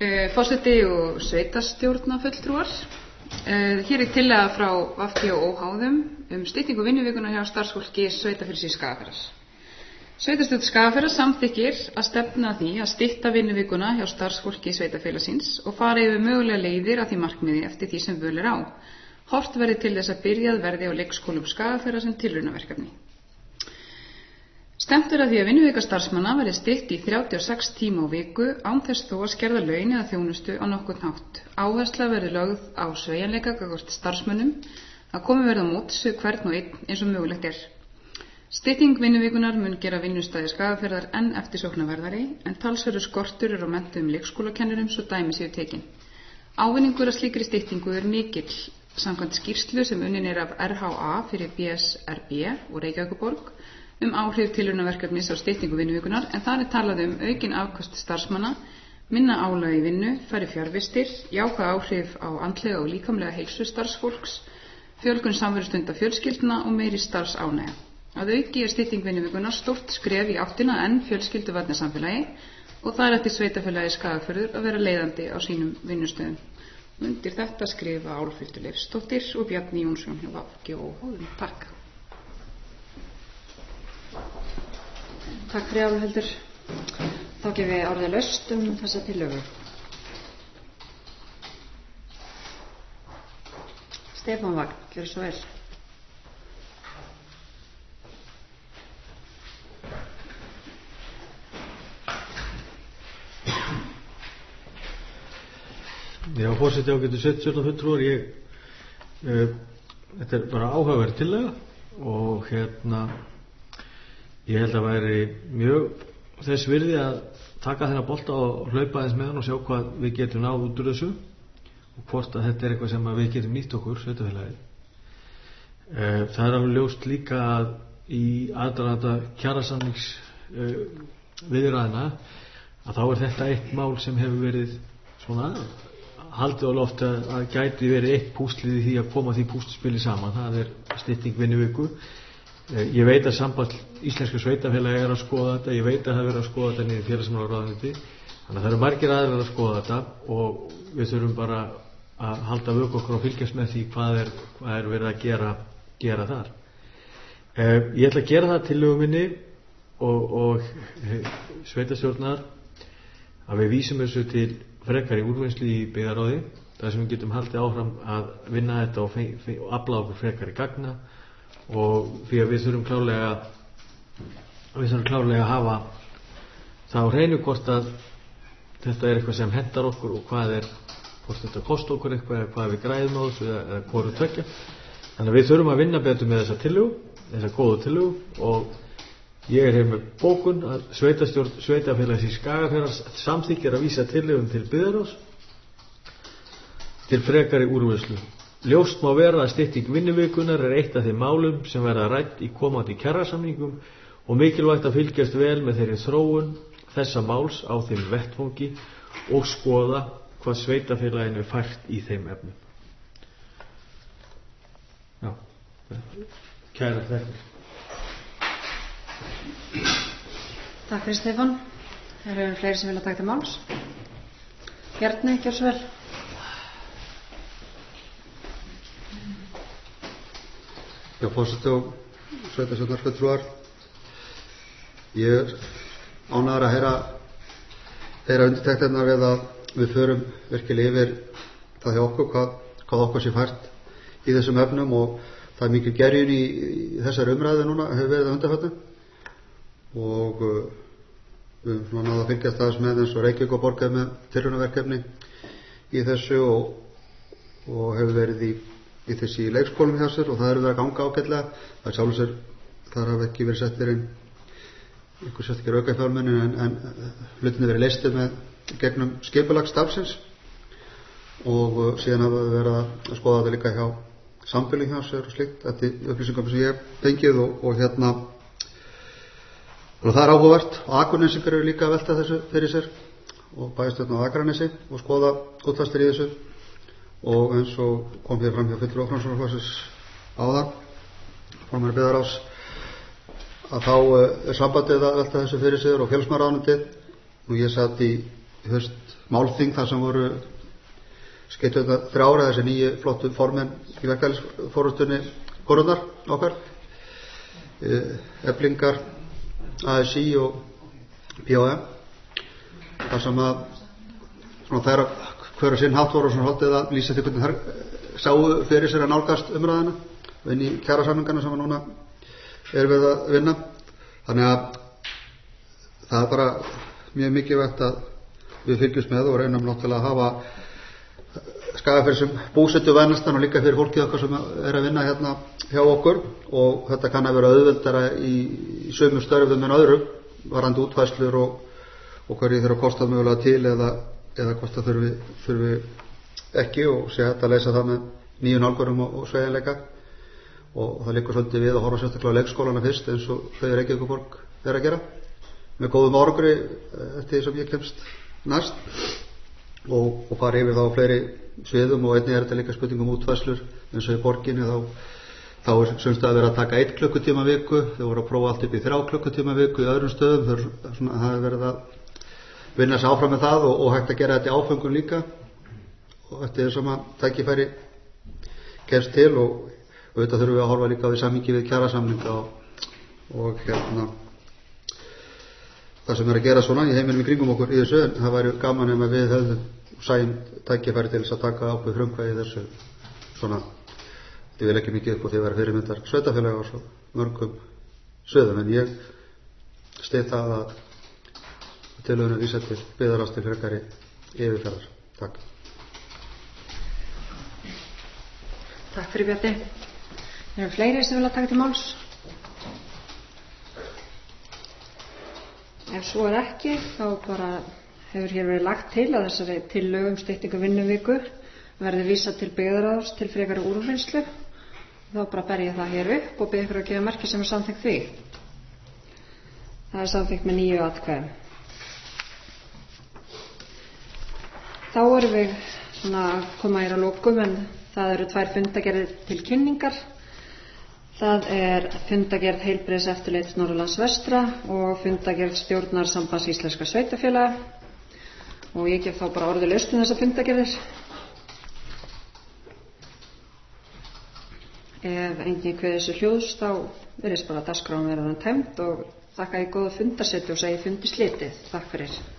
Forseti og sveitarstjórnarfulltrúar. Hér tillaga frá VG og óháðum styttingu vinnuvikuna hjá starfsfólki sveitarfélagsins Skagafjarðar. Sveitarstjórn Skagafjarðar samþykkir að stefna að því að stytta vinnuvikuna hjá starfsfólki sveitarfélagsins og fara yfir mögulega leiðir að því markmiði eftir því sem völ á. Horft verði til þess að byrjað verði á leikskólum Skagafjarðar sem tilraunaverkefni. Stefnt að því að vinnuvika starfsmanna verði stytt í 36 tíma á viku án þess þó að skerða laun eða þjónustu á nokkurn hátt. Áhersla verði lögð á sveigjanleika gagnvart starfsmönnum að komið verði á móts við hvern og einn eins og mögulegt Stytting vinnuvikunar mun gera vinnustæði Skagafjarðar enn eftirsóknarverðari en talsverður skortur á menntuðum leikskólakennurum svo dæmi séu tekin. Ávinningur að slíkri styttingu mikill samkvæmt skýrslu sem unnin af RHA fyrir BSRB og Reykjavíkurborg áhrif tilraunaverkefnis á styttingu vinnuvikunar en þar talað aukin afköst starfsmanna, minna álag í vinnu, færri fjarvistir, jákvæð áhrif á andlega og líkamlega heilsu starfsfólks, fjölgun samverustunda fjölskyldna og meiri starfsánægja. Að auki stytting vinnuvikunar stórt skref í áttina enn fjölskylduvædna samfélagi og það eftir sveitarfélagi Skagafjörður að vera leiðandi á sínum vinnustöðum. Undir þetta skrifa Álfhildur Leifsdóttir og Bjarni Jónsson hjá VG og óháðum. Takk. Takk fyrir Álfhildur. Þá gefum við orðið laust þessa tillögu. Stefán Vagn, gjörðu svo vel. Já, forseti ágætu sveitarstjórnarfulltrúar, þetta bara áhugaverð tillaga og ég held að væri mjög þess virði að taka þennan bolta og hlaupa aðeins með hann og sjá hvað við getum náð út úr þessu og hvort að þetta eitthvað sem við getum nýtt okkur sveitarfélagið. Það alveg ljóst líka að í aðdraganda kjarasamnings viðræðna að þá þetta eitt mál sem hefur verið svona haldið á loft að gæti verið eitt púslið í því að koma því púsluspili saman. Það stytting vinnuviku. Ég veit að samband íslenska sveitarfélagi að skoða þetta, ég veit að það verið að skoða þetta niður félagsmálaráðuneyti, þannig að það eru margir aðrir að skoða þetta og við þurfum bara að halda vöku okkur og fylgjast með því hvað verið að gera þar. Ég ætla að gera það tillögu minni og sveitarstjórnar að við vísum þessu til frekari úrvinnslu í byggðaráði, þar sem við getum haldið áfram að vinna þetta og afla okkur frekari gagna og því að við þurfum klárlega að hafa það á hreinu hvort að þetta eitthvað sem hentar okkur og hvort þetta kostar okkur eitthvað eða hvað við græðum á þessu eða hvoru tveggja. Þannig að við þurfum að vinna betur með þessa góðu tillögu og ég hér með bókun að sveitarfélagsins Skagafjarðar samþykkir að vísa tillögum til byggðarráðs til frekari úrvinnslu. Ljóst má vera að stytting vinnuvikunar eitt af þeim málum sem verða rædd í komandi kjarasamningum og mikilvægt að fylgjast vel með þeirri þróun þessa máls á þeim vettvangi og skoða hvað sveitarfélaginu fært í þeim efnum. Já, kærar þakkir. Takk fyrir Stefán. Það eru fleiri sem vilja taka til máls. Bjarni, gjörðu svo vel. Já, forseti og sveitarstjórnarfulltrúar. Ég ánægður að heyra undirtektirnar við að við förum virkilega yfir það hjá okkur hvað okkur sé fært í þessum efnum og það mikil gerjun í þessari umræðu núna hefur verið að undanförnu og við höfum náða að fylgjast aðeins með eins og Reykjavíkurborg með tilraunaverkefni í þessu og hefur verið í þessi leikskólum hjá sér og það verið að ganga ágætlega. Það sjálfur sér þar hafa ekki verið settir inn einhver sérstakir aukafjármuni en hlutinni verið leystir með gegnum skipulagsstarfsins og síðan hafa við verið að skoða þetta líka hjá sambýling hjá sér og slíkt eftir upplýsingum sem ég hef fengið og það áhugavert og Akurnesingar eru líka að velta þessu fyrir sér og bæjarstjórn á Akranesi og skoða útfærslu í þessu og eins og kom hér fram hjá fulltrúa Framsóknarflokksins áðan formaður byggðarráðs að þá sambandið að velta þessu fyrir sér og félagsmálaráðuneytið og ég satt í haust málþing þar sem voru skeyttu þetta 3 ára þessi nýju flottu formenn í verkefælisforustunni konurnar okkar, Eflingar, ASI og POM, þar sem að svona þær hver að sinn hátt voru svona haldið að lýsa til hvernig þær sáu fyrir sér að nálgast umræðina og inn í kjarasamningana sem að núna við að vinna. Þannig að það bara mjög mikilvægt að við fylgjumst með og reynum náttúrulega að hafa Skagafjörð sem búsetu vænastan og líka fyrir fólkið okkar sem að vinna hérna hjá okkur, og þetta kann að vera auðveldara í sömu störfum en öðrum varandi útfærslur og hverju þurfa að kosta mögulega til eða kosta þurfi ekki, og sé hægt að leysa það með nýju nálgunum og sveigjanleika. Og það liggur svolítið við að horfa sérstaklega á leikskólana fyrst eins og þau Reykjavíkurborg að gera með góðum árangri eftir því sem ég kemst næst og fara yfir þá fleiri sviðum. Og einnig þetta líka spurningum útfærslur eins og í borginni þá er sumst að vera að taka 1 klukkutíma viku, þau voru að prófa allt upp í 3 klukkutíma viku í öðrum stöðum, það hefur verið að vinna sig áfram með það og hægt að gera þetta í áföngum líka og eftir þess að tækifæri kemst til, og auðvitað þurfum við að horfa líka á því samhengi við kjarasamninga og það sem er að gera svona í heiminum í kringum okkur í þessu, en það væri gaman ef við hefðum sæn tækifæri til þess að taka ákveð frumkvæði þessu svona, ég vil ekki mikið upp og því að vera fyrirmyndar sveitafélaga og svo mörgum söðum, en ég styð það að tillögunum vísa til byggðarlags til frekari yfirferðar. Takk. Takk fyrir Bjarni. Eru fleiri sem vilja taka til máls? Ef svo er ekki, þá bara hefur hér verið lagt til að þessari tillögu styttingu vinnuviku verði vísað til byggðarráðs til frekari úrvinnslu. Þá bara ber ég það hér upp og bið ykkur að gefa merki sem er samþykkt því. Það er samþykkt með 9 atkvæðum. Þá erum við svona að koma hér að lokum, en það eru 2 fundagerðir til kynningar. Það er fundagerð Heilbrigðiseftirlits Norðurlands vestra og fundagerð stjórnar Sambands íslenskra sveitarfélaga, og ég gef þá bara orðalaust um þessa fundagerðir. Ef enginn kveður þessu hljóðs þá virðist bara dagskráin vera tæmd, og þakka ég góða fundarsetu og segi fundi slitið. Takk fyrir.